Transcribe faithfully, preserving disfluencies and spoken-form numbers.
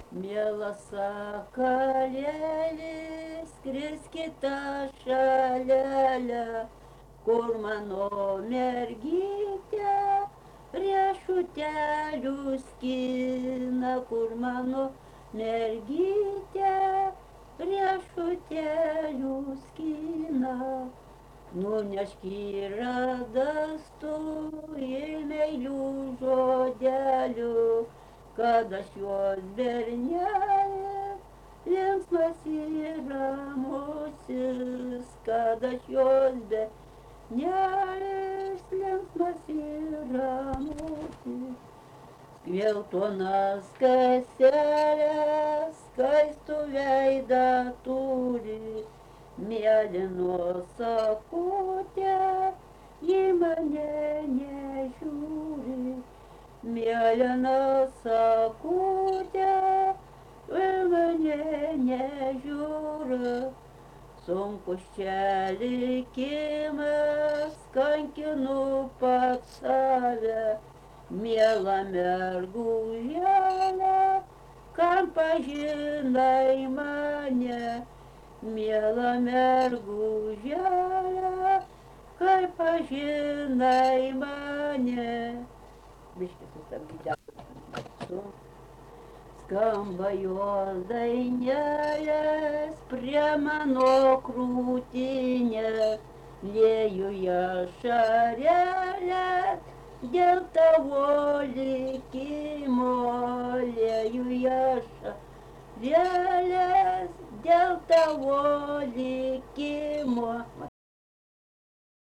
Mielas sakalėlis, skriskite šalelę, kur mano mergytė riešutelių skina, kur mano mergytė riešutelių skina. Nunešk į radastų ir meilių žodelių, kad aš jos bernelė linksmas ir ramusis, kad aš jos bernelės linksmas ir ramusis. Geltonas kaselės, skaistų veidą turi, mėlynos akutė, į mane nežiūri. Mėlynos akutė, į mane nežiūri. Sunkus čia likimas, kankinu pats save, miela mergužėle, kam pažinai mane, miela mergužėle, kaip pažinai mane. Biškį sustabdyti. Skamba jos dainelės prie mano krūtinės, lieju ašarėles dėl tavo likimo, lieju ašarėles dėl tavo likimo.